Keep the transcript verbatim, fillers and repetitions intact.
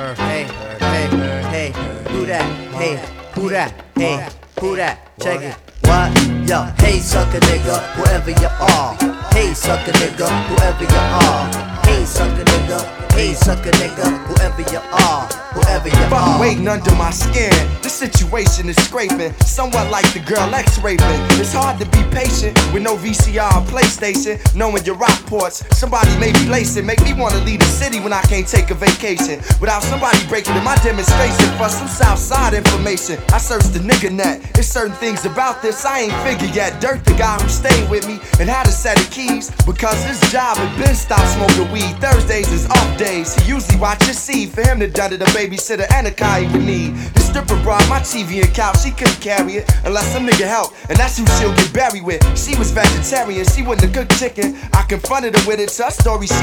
hey, hey, hey, who that? Hey, who that? Hey, who that? Check it. What? Yo, hey sucker nigga, whoever you are. Hey sucker nigga, whoever you are. Hey sucker nigga, hey sucker nigga, whoever you are, whoever you Fuck are. waiting under my skin. This situation is scraping, somewhat like the girl X-raping. It's hard to be patient with no V C R or PlayStation, knowing your rock ports. Somebody may be lacing, make me wanna leave the city when I can't take a vacation. Without somebody breaking in my demonstration for some Southside information. I searched the nigga net. There's certain things about this I ain't figured yet. Dirt, the guy who stayed with me and had a set of keys, because his job had been stopped smoking weed. Thursdays is off days. He usually watches C. For him to done it, a babysitter and a car he would need. The stripper brought my T V and couch. She couldn't carry it unless some nigga helped, and that's who she'll get buried with. She was vegetarian. She wouldn't have cooked chicken. I confronted her with it. So her story she